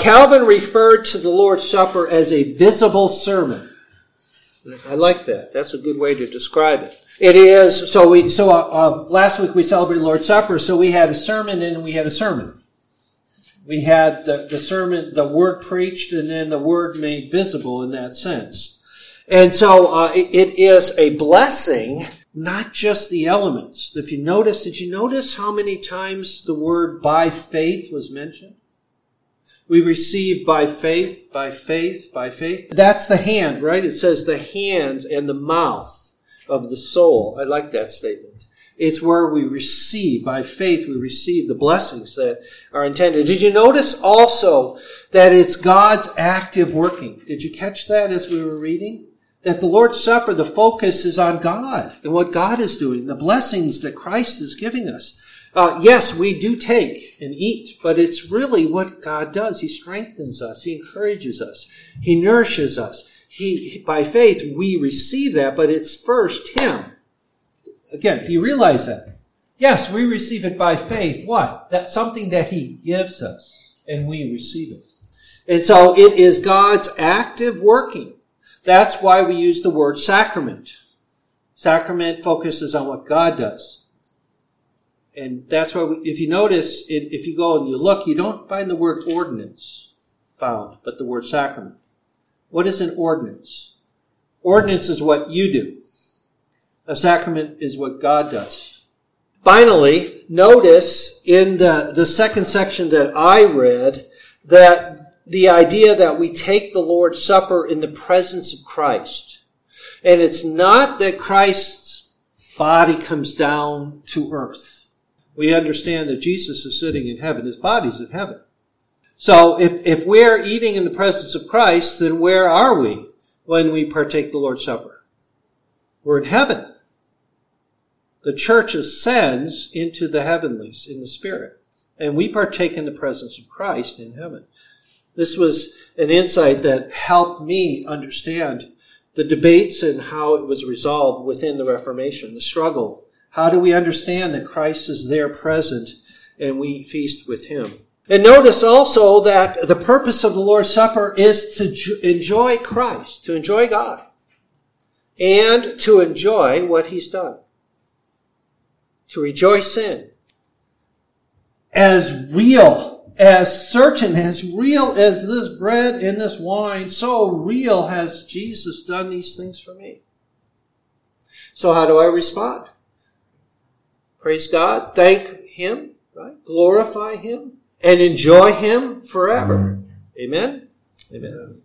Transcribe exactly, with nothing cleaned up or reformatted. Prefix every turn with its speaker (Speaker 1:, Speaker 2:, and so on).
Speaker 1: Calvin referred to the Lord's Supper as a visible sermon. I like that. That's a good way to describe it. It is, so we, so uh, uh, last week we celebrated Lord's Supper, so we had a sermon and we had a sermon. We had the, the sermon, the word preached, and then the word made visible in that sense. And so uh, it, it is a blessing, not just the elements. If you notice, did you notice how many times the word by faith was mentioned? We receive by faith, by faith, by faith. That's the hand, right? It says the hands and the mouth of the soul. I like that statement. It's where we receive, by faith, we receive the blessings that are intended. Did you notice also that it's God's active working? Did you catch that as we were reading? That the Lord's Supper, the focus is on God and what God is doing, the blessings that Christ is giving us. Uh, yes, we do take and eat, but it's really what God does. He strengthens us. He encourages us. He nourishes us. He, by faith, we receive that, but it's first Him. Again, do you realize that? Yes, we receive it by faith. What? That's something that He gives us, and we receive it. And so it is God's active working. That's why we use the word sacrament. Sacrament focuses on what God does. And that's why, we, if you notice, if you go and you look, you don't find the word ordinance found, but the word sacrament. What is an ordinance? Ordinance is what you do. A sacrament is what God does. Finally, notice in the, the second section that I read that the idea that we take the Lord's Supper in the presence of Christ. And it's not that Christ's body comes down to earth. We understand that Jesus is sitting in heaven. His body's in heaven. So if, if we're eating in the presence of Christ, then where are we when we partake the Lord's Supper? We're in heaven. The church ascends into the heavenlies in the Spirit. And we partake in the presence of Christ in heaven. This was an insight that helped me understand the debates and how it was resolved within the Reformation, the struggle. How do we understand that Christ is there present and we feast with Him? And notice also that the purpose of the Lord's Supper is to enjoy Christ, to enjoy God, and to enjoy what He's done. To rejoice in. As real, as certain, as real as this bread and this wine, so real has Jesus done these things for me. So how do I respond? Praise God, thank Him, right? Glorify Him, and enjoy Him forever. Amen? Amen.